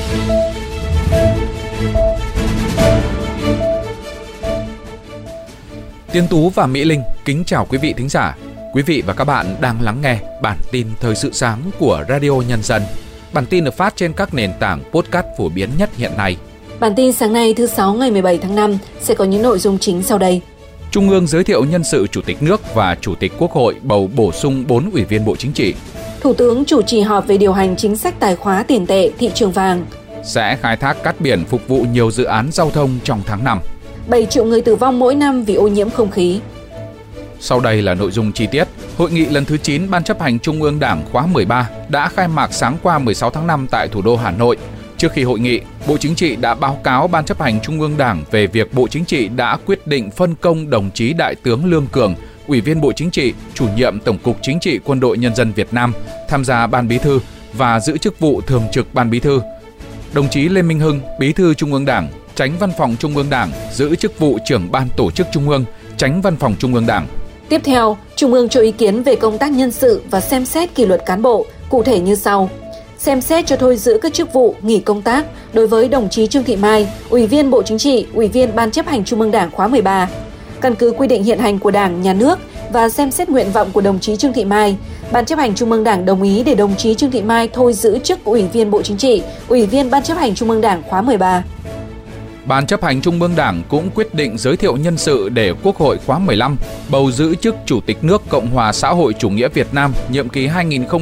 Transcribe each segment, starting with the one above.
Tiến Tú và Mỹ Linh kính chào quý vị thính giả. Quý vị và các bạn đang lắng nghe bản tin Thời sự sáng của Radio Nhân dân. Bản tin được phát trên các nền tảng podcast phổ biến nhất hiện nay. Bản tin sáng nay thứ 6 ngày 17 tháng 5 sẽ có những nội dung chính sau đây. Trung ương giới thiệu nhân sự Chủ tịch nước và Chủ tịch Quốc hội bầu bổ sung 4 ủy viên Bộ Chính trị. Thủ tướng chủ trì họp về điều hành chính sách tài khóa tiền tệ, thị trường vàng. Sẽ khai thác cát biển phục vụ nhiều dự án giao thông trong tháng 5. 7 triệu người tử vong mỗi năm vì ô nhiễm không khí. Sau đây là nội dung chi tiết. Hội nghị lần thứ 9 Ban chấp hành Trung ương Đảng khóa 13 đã khai mạc sáng qua 16 tháng 5 tại thủ đô Hà Nội. Trước khi hội nghị, Bộ Chính trị đã báo cáo Ban chấp hành Trung ương Đảng về việc Bộ Chính trị đã quyết định phân công đồng chí Đại tướng Lương Cường, Ủy viên Bộ Chính trị, Chủ nhiệm Tổng cục Chính trị Quân đội Nhân dân Việt Nam, tham gia Ban Bí thư và giữ chức vụ Thường trực Ban Bí thư. Đồng chí Lê Minh Hưng, Bí thư Trung ương Đảng, Chánh Văn phòng Trung ương Đảng, giữ chức vụ Trưởng Ban Tổ chức Trung ương, Chánh Văn phòng Trung ương Đảng. Tiếp theo, Trung ương cho ý kiến về công tác nhân sự và xem xét kỷ luật cán bộ, cụ thể như sau. Xem xét cho thôi giữ các chức vụ, nghỉ công tác đối với đồng chí Trương Thị Mai, Ủy viên Bộ Chính trị, Ủy viên Ban chấp hành Trung ương Đảng khóa 13. Căn cứ quy định hiện hành của Đảng, Nhà nước và xem xét nguyện vọng của đồng chí Trương Thị Mai, Ban chấp hành Trung ương Đảng đồng ý để đồng chí Trương Thị Mai thôi giữ chức Ủy viên Bộ Chính trị, Ủy viên Ban chấp hành Trung ương Đảng khóa 13. Ban chấp hành Trung ương Đảng cũng quyết định giới thiệu nhân sự để Quốc hội khóa 15 bầu giữ chức Chủ tịch nước Cộng hòa xã hội chủ nghĩa Việt Nam nhiệm kỳ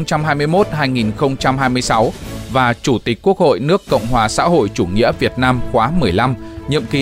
2021-2026 và Chủ tịch Quốc hội nước Cộng hòa xã hội chủ nghĩa Việt Nam khóa 15 nhiệm kỳ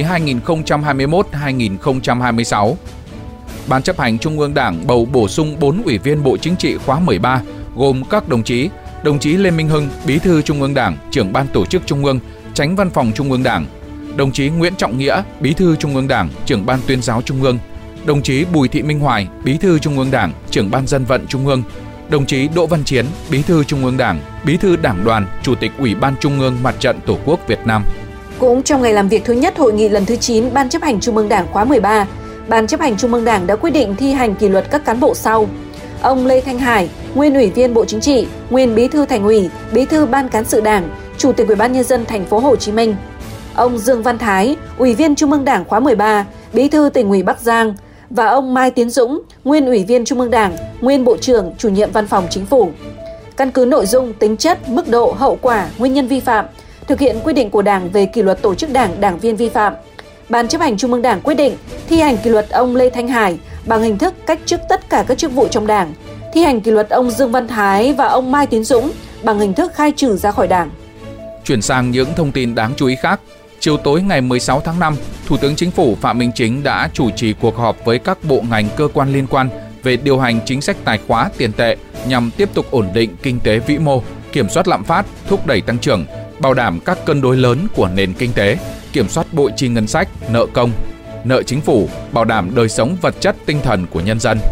2021-2026. Ban chấp hành Trung ương Đảng bầu bổ sung 4 ủy viên Bộ Chính trị khóa 13 gồm các đồng chí Lê Minh Hưng, Bí thư Trung ương Đảng, Trưởng Ban Tổ chức Trung ương, Chánh Văn phòng Trung ương Đảng, đồng chí Nguyễn Trọng Nghĩa, Bí thư Trung ương Đảng, Trưởng Ban Tuyên giáo Trung ương, đồng chí Bùi Thị Minh Hoài, Bí thư Trung ương Đảng, Trưởng Ban Dân vận Trung ương, đồng chí Đỗ Văn Chiến, Bí thư Trung ương Đảng, Bí thư Đảng đoàn, Chủ tịch Ủy ban Trung ương Mặt trận Tổ quốc Việt Nam. Cũng trong ngày làm việc thứ nhất hội nghị lần thứ 9 Ban chấp hành Trung ương Đảng khóa 13, Ban chấp hành Trung ương Đảng đã quyết định thi hành kỷ luật các cán bộ sau. Ông Lê Thanh Hải, nguyên Ủy viên Bộ Chính trị, nguyên Bí thư Thành ủy, Bí thư Ban Cán sự Đảng, Chủ tịch Ủy ban Nhân dân thành phố Hồ Chí Minh. Ông Dương Văn Thái, Ủy viên Trung ương Đảng khóa 13, Bí thư Tỉnh ủy Bắc Giang và ông Mai Tiến Dũng, nguyên Ủy viên Trung ương Đảng, nguyên Bộ trưởng, Chủ nhiệm Văn phòng Chính phủ. Căn cứ nội dung, tính chất, mức độ, hậu quả, nguyên nhân vi phạm, thực hiện quy định của Đảng về kỷ luật tổ chức Đảng, đảng viên vi phạm, Ban chấp hành Trung ương Đảng quyết định thi hành kỷ luật ông Lê Thanh Hải bằng hình thức cách chức tất cả các chức vụ trong Đảng, thi hành kỷ luật ông Dương Văn Thái và ông Mai Tiến Dũng bằng hình thức khai trừ ra khỏi Đảng. Chuyển sang những thông tin đáng chú ý khác. Chiều tối ngày 16 tháng 5, Thủ tướng Chính phủ Phạm Minh Chính đã chủ trì cuộc họp với các bộ ngành cơ quan liên quan về điều hành chính sách tài khóa tiền tệ nhằm tiếp tục ổn định kinh tế vĩ mô, kiểm soát lạm phát, thúc đẩy tăng trưởng, bảo đảm các cân đối lớn của nền kinh tế, kiểm soát bội chi ngân sách, nợ công, nợ chính phủ, bảo đảm đời sống vật chất tinh thần của nhân dân.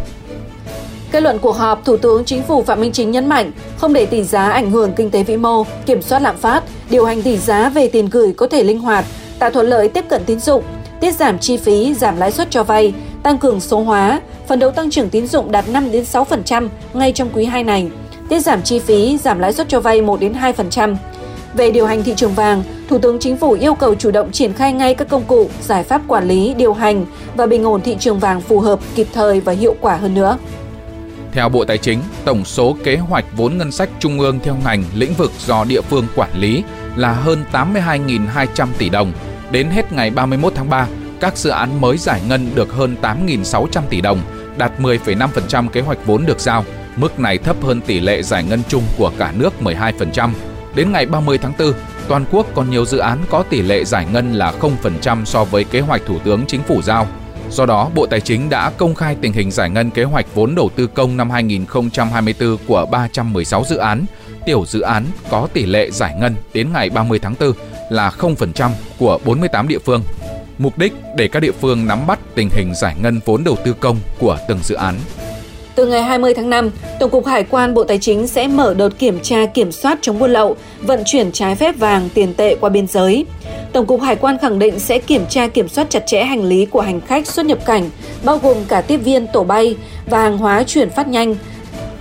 Kết luận cuộc họp, Thủ tướng Chính phủ Phạm Minh Chính nhấn mạnh không để tỷ giá ảnh hưởng kinh tế vĩ mô, kiểm soát lạm phát, điều hành tỷ giá về tiền gửi có thể linh hoạt, tạo thuận lợi tiếp cận tín dụng, tiết giảm chi phí, giảm lãi suất cho vay, tăng cường số hóa, phấn đấu tăng trưởng tín dụng đạt 5-6% ngay trong quý 2 này, tiết giảm chi phí, giảm lãi suất cho vay 1-2%. Về điều hành thị trường vàng, Thủ tướng Chính phủ yêu cầu chủ động triển khai ngay các công cụ, giải pháp quản lý, điều hành và bình ổn thị trường vàng phù hợp, kịp thời và hiệu quả hơn nữa. Theo Bộ Tài chính, tổng số kế hoạch vốn ngân sách trung ương theo ngành, lĩnh vực do địa phương quản lý là hơn 82.200 tỷ đồng. Đến hết ngày 31 tháng 3, các dự án mới giải ngân được hơn 8.600 tỷ đồng, đạt 10,5% kế hoạch vốn được giao. Mức này thấp hơn tỷ lệ giải ngân chung của cả nước 12%. Đến ngày 30 tháng 4, toàn quốc còn nhiều dự án có tỷ lệ giải ngân là 0% so với kế hoạch Thủ tướng Chính phủ giao. Do đó, Bộ Tài chính đã công khai tình hình giải ngân kế hoạch vốn đầu tư công năm 2024 của 316 dự án. Tiểu dự án có tỷ lệ giải ngân đến ngày 30 tháng 4 là 0% của 48 địa phương. Mục đích để các địa phương nắm bắt tình hình giải ngân vốn đầu tư công của từng dự án. Từ ngày 20 tháng 5, Tổng cục Hải quan Bộ Tài chính sẽ mở đợt kiểm tra kiểm soát chống buôn lậu, vận chuyển trái phép vàng, tiền tệ qua biên giới. Tổng cục Hải quan khẳng định sẽ kiểm tra kiểm soát chặt chẽ hành lý của hành khách xuất nhập cảnh, bao gồm cả tiếp viên, tổ bay và hàng hóa chuyển phát nhanh,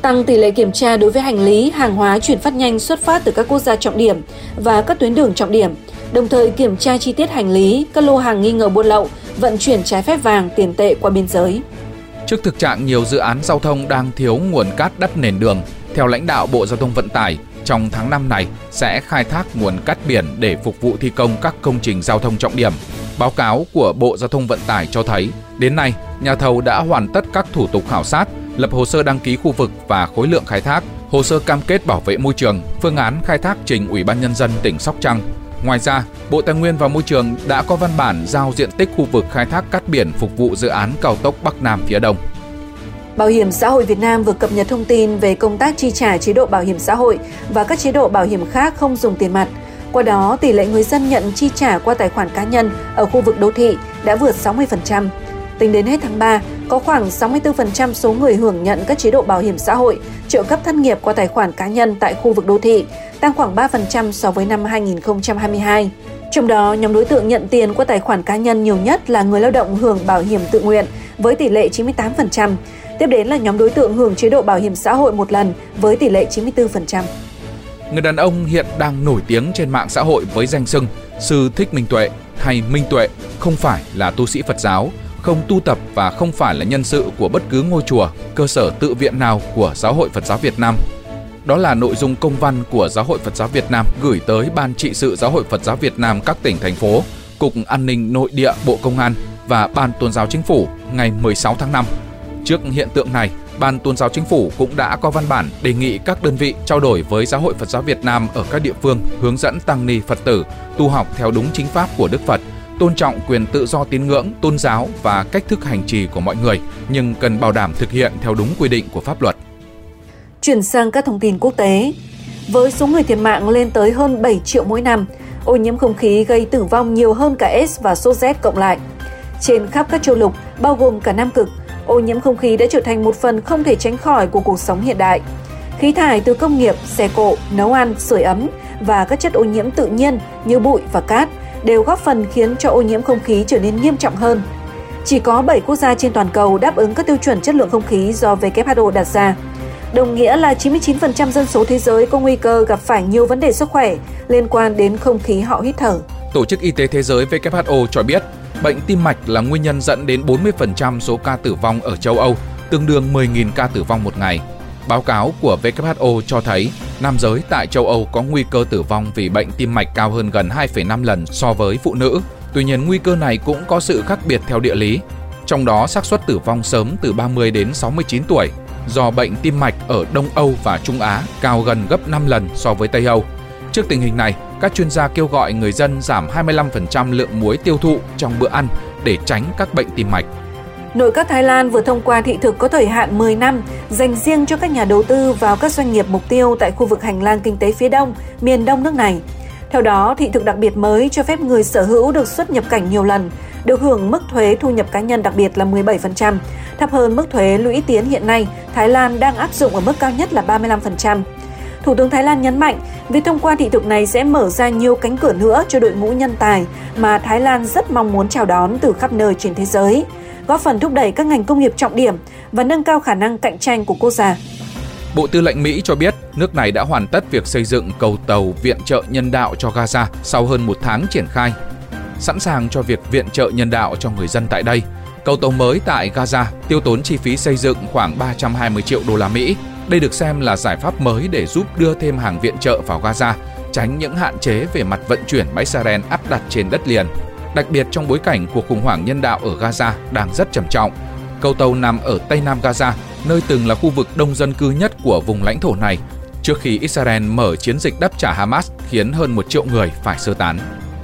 Tăng tỷ lệ kiểm tra đối với hành lý, hàng hóa chuyển phát nhanh xuất phát từ các quốc gia trọng điểm và các tuyến đường trọng điểm, đồng thời kiểm tra chi tiết hành lý, các lô hàng nghi ngờ buôn lậu, vận chuyển trái phép vàng, tiền tệ qua biên giới. Trước thực trạng nhiều dự án giao thông đang thiếu nguồn cát đắp nền đường, theo lãnh đạo Bộ Giao thông Vận tải, trong tháng 5 này sẽ khai thác nguồn cát biển để phục vụ thi công các công trình giao thông trọng điểm. Báo cáo của Bộ Giao thông Vận tải cho thấy, đến nay, nhà thầu đã hoàn tất các thủ tục khảo sát, lập hồ sơ đăng ký khu vực và khối lượng khai thác, hồ sơ cam kết bảo vệ môi trường, phương án khai thác trình Ủy ban Nhân dân tỉnh Sóc Trăng. Ngoài ra, Bộ Tài nguyên và Môi trường đã có văn bản giao diện tích khu vực khai thác cát biển phục vụ dự án cao tốc Bắc Nam phía Đông. Bảo hiểm xã hội Việt Nam vừa cập nhật thông tin về công tác chi trả chế độ bảo hiểm xã hội và các chế độ bảo hiểm khác không dùng tiền mặt. Qua đó, tỷ lệ người dân nhận chi trả qua tài khoản cá nhân ở khu vực đô thị đã vượt 60%. Tính đến hết tháng 3, có khoảng 64% số người hưởng nhận các chế độ bảo hiểm xã hội, trợ cấp thất nghiệp qua tài khoản cá nhân tại khu vực đô thị, tăng khoảng 3% so với năm 2022. Trong đó, nhóm đối tượng nhận tiền qua tài khoản cá nhân nhiều nhất là người lao động hưởng bảo hiểm tự nguyện với tỷ lệ 98%. Tiếp đến là nhóm đối tượng hưởng chế độ bảo hiểm xã hội một lần với tỷ lệ 94%. Người đàn ông hiện đang nổi tiếng trên mạng xã hội với danh xưng Sư Thích Minh Tuệ hay Minh Tuệ không phải là tu sĩ Phật giáo, không tu tập và không phải là nhân sự của bất cứ ngôi chùa, cơ sở tự viện nào của Giáo hội Phật giáo Việt Nam. Đó là nội dung công văn của Giáo hội Phật giáo Việt Nam gửi tới Ban trị sự Giáo hội Phật giáo Việt Nam các tỉnh, thành phố, Cục An ninh Nội địa Bộ Công an và Ban Tôn giáo Chính phủ ngày 16 tháng 5. Trước hiện tượng này, Ban Tôn giáo Chính phủ cũng đã có văn bản đề nghị các đơn vị trao đổi với Giáo hội Phật giáo Việt Nam ở các địa phương hướng dẫn tăng ni Phật tử tu học theo đúng chính pháp của Đức Phật, tôn trọng quyền tự do tín ngưỡng, tôn giáo và cách thức hành trì của mọi người, nhưng cần bảo đảm thực hiện theo đúng quy định của pháp luật. Chuyển sang các thông tin quốc tế. Với số người thiệt mạng lên tới hơn 7 triệu mỗi năm, ô nhiễm không khí gây tử vong nhiều hơn cả AIDS và sốt rét cộng lại. Trên khắp các châu lục, bao gồm cả Nam Cực, ô nhiễm không khí đã trở thành một phần không thể tránh khỏi của cuộc sống hiện đại. Khí thải từ công nghiệp, xe cộ, nấu ăn, sưởi ấm và các chất ô nhiễm tự nhiên như bụi và cát đều góp phần khiến cho ô nhiễm không khí trở nên nghiêm trọng hơn. Chỉ có 7 quốc gia trên toàn cầu đáp ứng các tiêu chuẩn chất lượng không khí do WHO đặt ra. Đồng nghĩa là 99% dân số thế giới có nguy cơ gặp phải nhiều vấn đề sức khỏe liên quan đến không khí họ hít thở. Tổ chức Y tế Thế giới WHO cho biết, bệnh tim mạch là nguyên nhân dẫn đến 40% số ca tử vong ở châu Âu, tương đương 10.000 ca tử vong một ngày. Báo cáo của WHO cho thấy, nam giới tại châu Âu có nguy cơ tử vong vì bệnh tim mạch cao hơn gần 2,5 lần so với phụ nữ. Tuy nhiên, nguy cơ này cũng có sự khác biệt theo địa lý. Trong đó, xác suất tử vong sớm từ 30 đến 69 tuổi do bệnh tim mạch ở Đông Âu và Trung Á cao gần gấp 5 lần so với Tây Âu. Trước tình hình này, các chuyên gia kêu gọi người dân giảm 25% lượng muối tiêu thụ trong bữa ăn để tránh các bệnh tim mạch. Nội các Thái Lan vừa thông qua thị thực có thời hạn 10 năm dành riêng cho các nhà đầu tư vào các doanh nghiệp mục tiêu tại khu vực hành lang kinh tế phía đông, miền đông nước này. Theo đó, thị thực đặc biệt mới cho phép người sở hữu được xuất nhập cảnh nhiều lần, được hưởng mức thuế thu nhập cá nhân đặc biệt là 17%, thấp hơn mức thuế lũy tiến hiện nay Thái Lan đang áp dụng ở mức cao nhất là 35%. Thủ tướng Thái Lan nhấn mạnh, việc thông qua thị thực này sẽ mở ra nhiều cánh cửa nữa cho đội ngũ nhân tài mà Thái Lan rất mong muốn chào đón từ khắp nơi trên thế giới, góp phần thúc đẩy các ngành công nghiệp trọng điểm và nâng cao khả năng cạnh tranh của quốc gia. Bộ Tư lệnh Mỹ cho biết nước này đã hoàn tất việc xây dựng cầu tàu viện trợ nhân đạo cho Gaza sau hơn một tháng triển khai, sẵn sàng cho việc viện trợ nhân đạo cho người dân tại đây. Cầu tàu mới tại Gaza tiêu tốn chi phí xây dựng khoảng 320 triệu đô la Mỹ. Đây được xem là giải pháp mới để giúp đưa thêm hàng viện trợ vào Gaza, tránh những hạn chế về mặt vận chuyển mà Israel áp đặt trên đất liền. Đặc biệt trong bối cảnh cuộc khủng hoảng nhân đạo ở Gaza đang rất trầm trọng. Cầu tàu nằm ở Tây Nam Gaza, nơi từng là khu vực đông dân cư nhất của vùng lãnh thổ này, trước khi Israel mở chiến dịch đáp trả Hamas khiến hơn 1 triệu người phải sơ tán.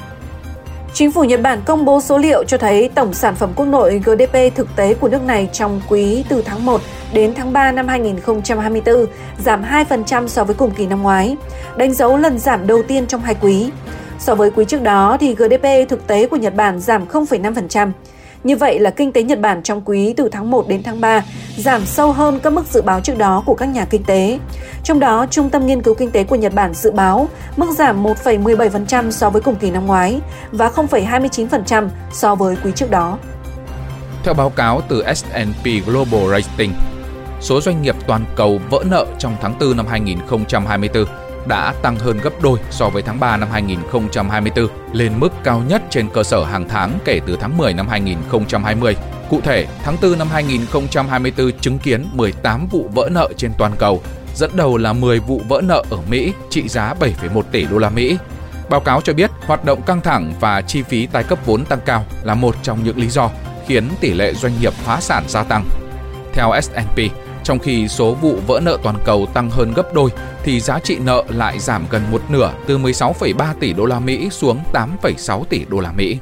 Chính phủ Nhật Bản công bố số liệu cho thấy tổng sản phẩm quốc nội GDP thực tế của nước này trong quý từ tháng 1 đến tháng 3 năm 2024 giảm 2% so với cùng kỳ năm ngoái, đánh dấu lần giảm đầu tiên trong 2 quý. So với quý trước đó thì GDP thực tế của Nhật Bản giảm 0,5%. Như vậy là kinh tế Nhật Bản trong quý từ tháng 1 đến tháng 3 giảm sâu hơn các mức dự báo trước đó của các nhà kinh tế. Trong đó, Trung tâm Nghiên cứu Kinh tế của Nhật Bản dự báo mức giảm 1,17% so với cùng kỳ năm ngoái và 0,29% so với quý trước đó. Theo báo cáo từ S&P Global Rating, số doanh nghiệp toàn cầu vỡ nợ trong tháng 4 năm 2024 đã tăng hơn gấp đôi so với tháng 3 năm 2024, lên mức cao nhất trên cơ sở hàng tháng kể từ tháng 10 năm 2020. Cụ thể, tháng 4 năm 2024 chứng kiến 18 vụ vỡ nợ trên toàn cầu, dẫn đầu là 10 vụ vỡ nợ ở Mỹ trị giá 7,1 tỷ đô la Mỹ. Báo cáo cho biết, hoạt động căng thẳng và chi phí tái cấp vốn tăng cao là một trong những lý do khiến tỷ lệ doanh nghiệp phá sản gia tăng. Theo S&P, trong khi số vụ vỡ nợ toàn cầu tăng hơn gấp đôi, thì giá trị nợ lại giảm gần một nửa, từ 16,3 tỷ đô la Mỹ xuống 8,6 tỷ đô la Mỹ.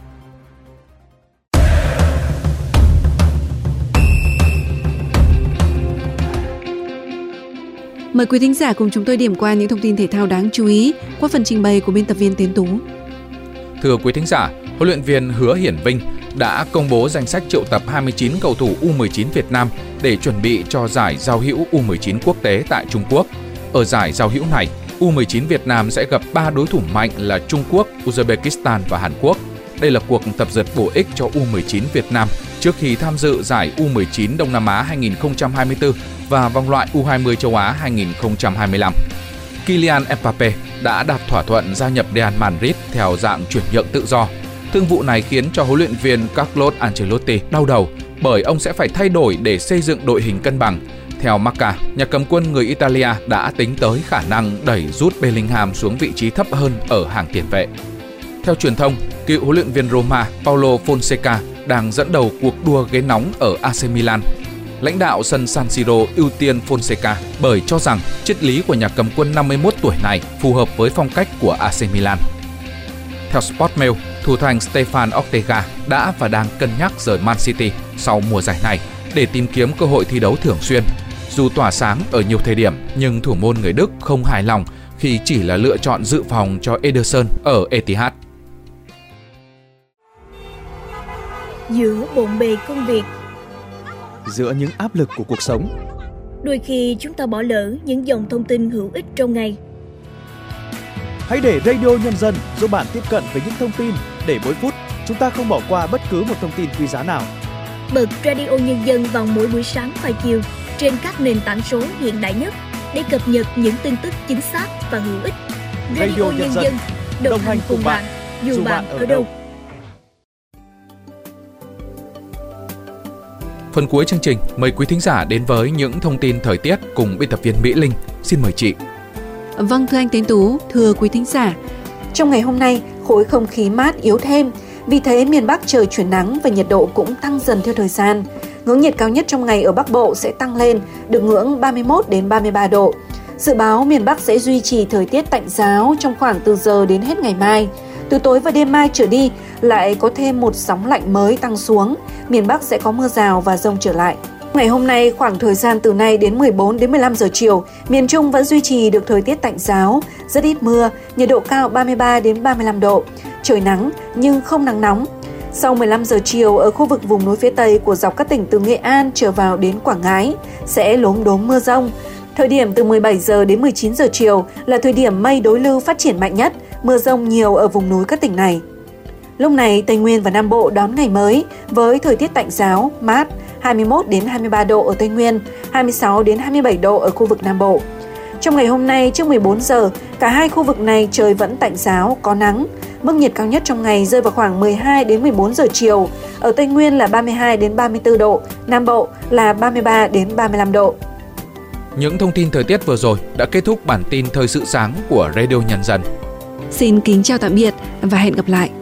Mời quý thính giả cùng chúng tôi điểm qua những thông tin thể thao đáng chú ý qua phần trình bày của biên tập viên Tiến Tú. Thưa quý thính giả, huấn luyện viên Hứa Hiển Vinh đã công bố danh sách triệu tập 29 cầu thủ U19 Việt Nam để chuẩn bị cho giải giao hữu U19 quốc tế tại Trung Quốc. Ở giải giao hữu này, U19 Việt Nam sẽ gặp 3 đối thủ mạnh là Trung Quốc, Uzbekistan và Hàn Quốc. Đây là cuộc tập dượt bổ ích cho U19 Việt Nam trước khi tham dự giải U19 Đông Nam Á 2024 và vòng loại U20 châu Á 2025. Kylian Mbappé đã đạt thỏa thuận gia nhập Real Madrid theo dạng chuyển nhượng tự do. Thương vụ này khiến cho huấn luyện viên Carlo Ancelotti đau đầu bởi ông sẽ phải thay đổi để xây dựng đội hình cân bằng. Theo Marca, nhà cầm quân người Italia đã tính tới khả năng đẩy Jude Bellingham xuống vị trí thấp hơn ở hàng tiền vệ. Theo truyền thông, cựu huấn luyện viên Roma Paulo Fonseca đang dẫn đầu cuộc đua ghế nóng ở AC Milan. Lãnh đạo sân San Siro ưu tiên Fonseca bởi cho rằng triết lý của nhà cầm quân 51 tuổi này phù hợp với phong cách của AC Milan. Theo Sportmail, thủ thành Stefan Ortega đã và đang cân nhắc rời Man City sau mùa giải này để tìm kiếm cơ hội thi đấu thường xuyên. Dù tỏa sáng ở nhiều thời điểm, nhưng thủ môn người Đức không hài lòng khi chỉ là lựa chọn dự phòng cho Ederson ở Etihad. Giữa bộn bề công việc, giữa những áp lực của cuộc sống, đôi khi chúng ta bỏ lỡ những dòng thông tin hữu ích trong ngày. Hãy để Radio Nhân dân giúp bạn tiếp cận với những thông tin để mỗi phút chúng ta không bỏ qua bất cứ một thông tin quý giá nào. Bật Radio Nhân dân vào mỗi buổi sáng và chiều trên các nền tảng số hiện đại nhất để cập nhật những tin tức chính xác và hữu ích. Radio Nhân dân đồng hành cùng bạn dù bạn ở đâu. Phần cuối chương trình, mời quý thính giả đến với những thông tin thời tiết cùng biên tập viên Mỹ Linh. Xin mời chị. Vâng, thưa anh Tiến Tú, thưa quý thính giả. Trong ngày hôm nay, khối không khí mát yếu thêm. Vì thế, miền Bắc trời chuyển nắng và nhiệt độ cũng tăng dần theo thời gian. Ngưỡng nhiệt cao nhất trong ngày ở Bắc Bộ sẽ tăng lên, được ngưỡng 31 đến 33 độ. Dự báo miền Bắc sẽ duy trì thời tiết tạnh ráo trong khoảng từ giờ đến hết ngày mai. Từ tối và đêm mai trở đi, lại có thêm một sóng lạnh mới tăng xuống. Miền Bắc sẽ có mưa rào và dông trở lại. Ngày hôm nay, khoảng thời gian từ nay đến 14 đến 15 giờ chiều, miền Trung vẫn duy trì được thời tiết tạnh ráo, rất ít mưa, nhiệt độ cao 33 đến 35 độ. Trời nắng nhưng không nắng nóng. Sau 15 giờ chiều, ở khu vực vùng núi phía Tây của dọc các tỉnh từ Nghệ An trở vào đến Quảng Ngãi sẽ lốm đốm mưa rông. Thời điểm từ 17 giờ đến 19 giờ chiều là thời điểm mây đối lưu phát triển mạnh nhất, mưa rông nhiều ở vùng núi các tỉnh này. Lúc này, Tây Nguyên và Nam Bộ đón ngày mới với thời tiết tạnh ráo, mát, 21 đến 23 độ ở Tây Nguyên, 26 đến 27 độ ở khu vực Nam Bộ. Trong ngày hôm nay trước 14 giờ, cả hai khu vực này trời vẫn tạnh ráo, có nắng. Mức nhiệt cao nhất trong ngày rơi vào khoảng 12 đến 14 giờ chiều. Ở Tây Nguyên là 32 đến 34 độ, Nam Bộ là 33 đến 35 độ. Những thông tin thời tiết vừa rồi đã kết thúc bản tin thời sự sáng của Radio Nhân dân. Xin kính chào tạm biệt và hẹn gặp lại.